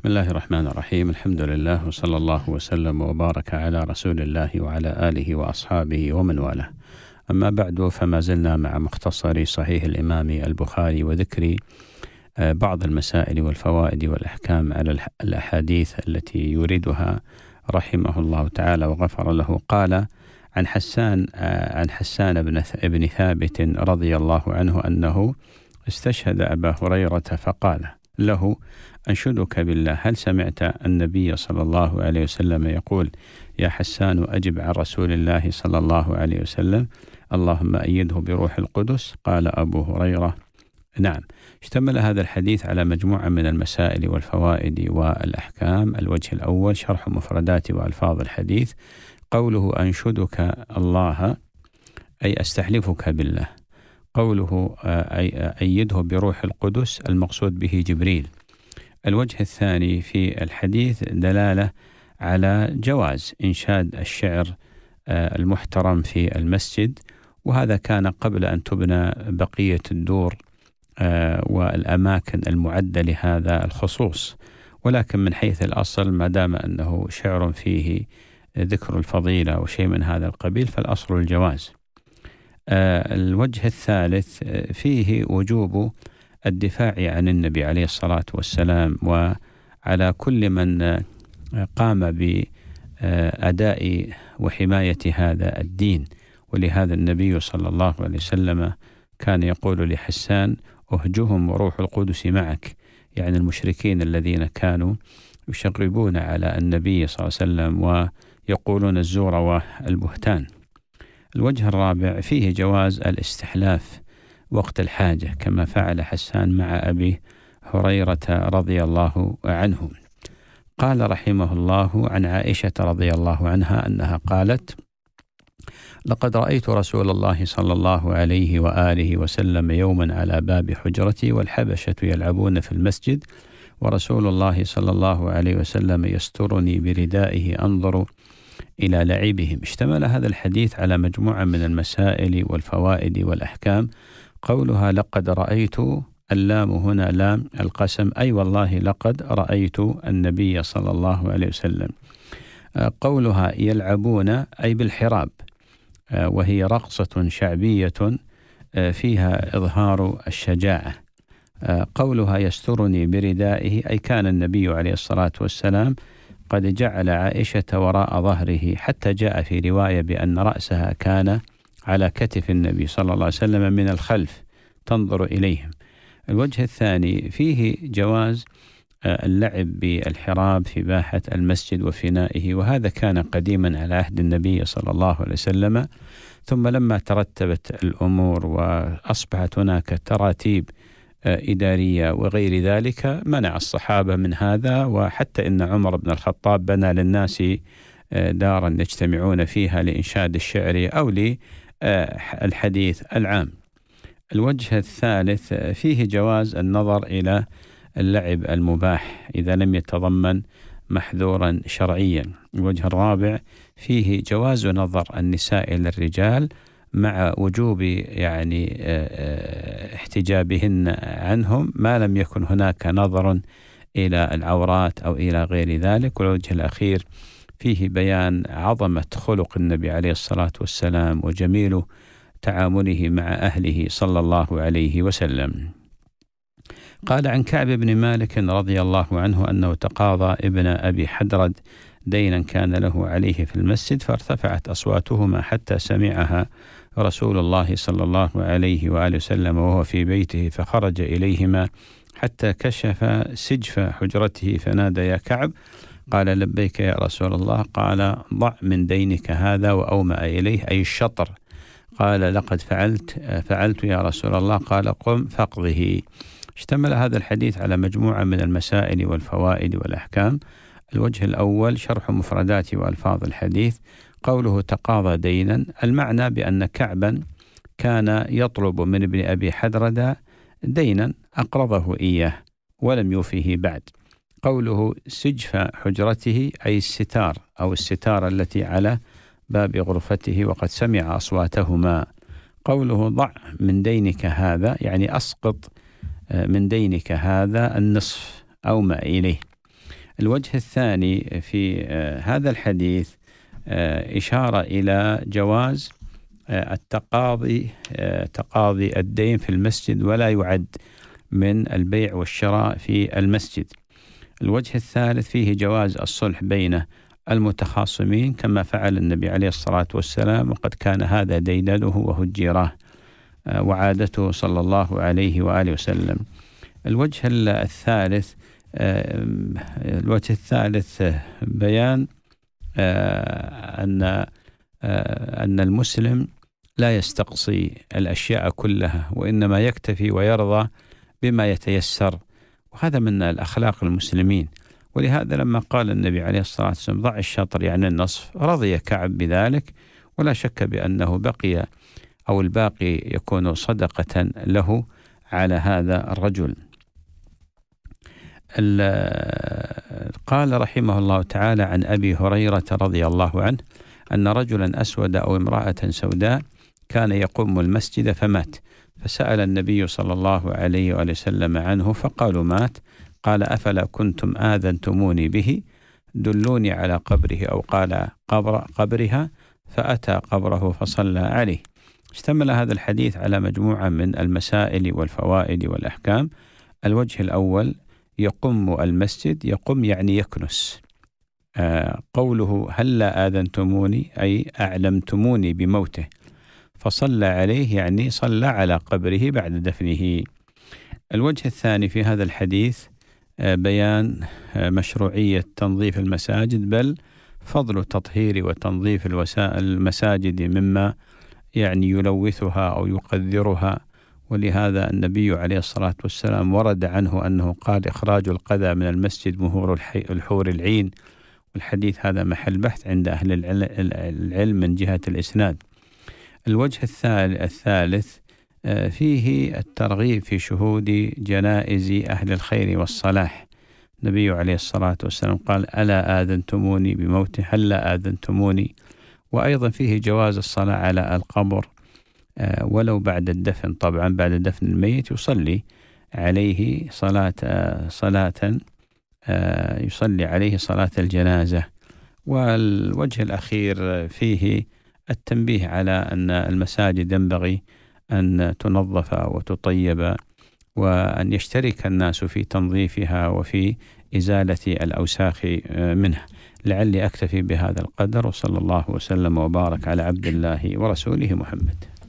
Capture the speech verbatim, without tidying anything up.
بسم الله الرحمن الرحيم. الحمد لله وصلى الله وسلم وبارك على رسول الله وعلى آله وأصحابه ومن والاه. أما بعد، فما زلنا مع مختصر صحيح الإمام البخاري وذكر بعض المسائل والفوائد والأحكام على الأحاديث التي يريدها رحمه الله تعالى وغفر له. قال عن حسان عن حسان بن بن ثابت رضي الله عنه أنه استشهد أبا هريرة فقال له: أنشدك بالله، هل سمعت النبي صلى الله عليه وسلم يقول: يا حسان أجب عن رسول الله صلى الله عليه وسلم، اللهم أيده بروح القدس؟ قال أبو هريرة: نعم. اشتمل هذا الحديث على مجموعة من المسائل والفوائد والأحكام. الوجه الأول شرح مفردات وألفاظ الحديث. قوله أنشدك الله أي أستحلفك بالله. قوله أي أيده بروح القدس المقصود به جبريل. الوجه الثاني في الحديث دلالة على جواز إنشاد الشعر المحترم في المسجد، وهذا كان قبل أن تبنى بقية الدور والأماكن المعدة لهذا الخصوص، ولكن من حيث الأصل ما دام أنه شعر فيه ذكر الفضيلة وشيء من هذا القبيل فالأصل الجواز. الوجه الثالث فيه وجوب الدفاع عن النبي عليه الصلاة والسلام وعلى كل من قام بأداء وحماية هذا الدين. ولهذا النبي صلى الله عليه وسلم كان يقول لحسان: أهجهم وروح القدس معك، يعني المشركين الذين كانوا يشغبون على النبي صلى الله عليه وسلم ويقولون الزور والبهتان. الوجه الرابع فيه جواز الاستحلاف وقت الحاجة كما فعل حسان مع أبي هريرة رضي الله عنه. قال رحمه الله عن عائشة رضي الله عنها أنها قالت: لقد رأيت رسول الله صلى الله عليه وآله وسلم يوما على باب حجرتي والحبشة يلعبون في المسجد، ورسول الله صلى الله عليه وسلم يسترني بردائه أنظر إلى لعبهم. اشتمل هذا الحديث على مجموعة من المسائل والفوائد والأحكام. قولها لقد رأيت، اللام هنا لام القسم، أي والله لقد رأيت النبي صلى الله عليه وسلم. قولها يلعبون أي بالحراب، وهي رقصة شعبية فيها إظهار الشجاعة. قولها يسترني بردائه أي كان النبي عليه الصلاة والسلام قد جعل عائشة وراء ظهره، حتى جاء في رواية بأن رأسها كان على كتف النبي صلى الله عليه وسلم من الخلف تنظر إليهم. الوجه الثاني فيه جواز اللعب بالحراب في باحة المسجد وفنائه، وهذا كان قديما على عهد النبي صلى الله عليه وسلم، ثم لما ترتبت الأمور وأصبحت هناك تراتيب إدارية وغير ذلك منع الصحابة من هذا، وحتى إن عمر بن الخطاب بنى للناس دارا يجتمعون فيها لإنشاد الشعر أو للحديث العام. الوجه الثالث فيه جواز النظر إلى اللعب المباح إذا لم يتضمن محذورا شرعيا. الوجه الرابع فيه جواز نظر النساء إلى الرجال مع وجوب يعني احتجابهن عنهم ما لم يكن هناك نظر إلى العورات أو إلى غير ذلك. والوجه الأخير فيه بيان عظمة خلق النبي عليه الصلاة والسلام وجميل تعامله مع أهله صلى الله عليه وسلم. قال عن كعب بن مالك رضي الله عنه أنه تقاضى ابن أبي حدرد دينا كان له عليه في المسجد، فارتفعت أصواتهما حتى سمعها رسول الله صلى الله عليه وآله وسلم وهو في بيته، فخرج إليهما حتى كشف سجف حجرته فنادى: يا كعب. قال: لبيك يا رسول الله. قال: ضع من دينك هذا، وأومأ إليه أي الشطر. قال: لقد فعلت فعلت يا رسول الله. قال: قم فاقضه. اشتمل هذا الحديث على مجموعة من المسائل والفوائد والأحكام. الوجه الأول شرح مفردات وألفاظ الحديث. قوله تقاضى دينا، المعنى بأن كعبا كان يطلب من ابن أبي حدرد دينا أقرضه إياه ولم يوفيه بعد. قوله سجف حجرته أي الستار أو الستار التي على باب غرفته وقد سمع أصواتهما. قوله ضع من دينك هذا يعني أسقط من دينك هذا النصف أو ما إليه. الوجه الثاني في هذا الحديث إشارة إلى جواز التقاضي تقاضي الدين في المسجد ولا يعد من البيع والشراء في المسجد. الوجه الثالث فيه جواز الصلح بين المتخاصمين كما فعل النبي عليه الصلاة والسلام، وقد كان هذا ديدنه وهجيراه وعادته صلى الله عليه وآله وسلم. الوجه الثالث الوجه الثالث بيان أن أن المسلم لا يستقصي الأشياء كلها، وإنما يكتفي ويرضى بما يتيسر، وهذا من الأخلاق المسلمين. ولهذا لما قال النبي عليه الصلاة والسلام ضع الشطر يعني النصف، رضي كعب بذلك، ولا شك بأنه بقي أو الباقي يكون صدقة له على هذا الرجل. قال رحمه الله تعالى عن أبي هريرة رضي الله عنه أن رجلا أسود أو امرأة سوداء كان يقوم المسجد فمات، فسأل النبي صلى الله عليه وآله وسلم عنه فقالوا مات. قال أفلا كنتم آذنتموني به، دلوني على قبره، أو قال قبر قبرها، فأتى قبره فصلى عليه. اشتمل هذا الحديث على مجموعة من المسائل والفوائد والأحكام. الوجه الأول يقم المسجد، يقم يعني يكنس. آه قوله هلا آذنتموني أي أعلمتموني بموته، فصلى عليه يعني صلى على قبره بعد دفنه. الوجه الثاني في هذا الحديث آه بيان آه مشروعية تنظيف المساجد، بل فضل تطهير وتنظيف المساجد مما يعني يلوثها أو يقذرها. ولهذا النبي عليه الصلاة والسلام ورد عنه أنه قال إخراج القذى من المسجد مهور الحور العين، والحديث هذا محل بحث عند أهل العلم من جهة الإسناد. الوجه الثالث فيه الترغيب في شهود جنائز أهل الخير والصلاح. النبي عليه الصلاة والسلام قال ألا آذنتموني بموته، هلا آذنتموني. وأيضا فيه جواز الصلاة على القبر ولو بعد الدفن، طبعا بعد دفن الميت يصلي عليه صلاة صلاة يصلي عليه صلاة الجنازة. والوجه الأخير فيه التنبيه على أن المساجد ينبغي أن تنظف وتطيب، وأن يشترك الناس في تنظيفها وفي إزالة الأوساخ منها. لعلي أكتفي بهذا القدر، وصلى الله وسلم وبارك على عبد الله ورسوله محمد.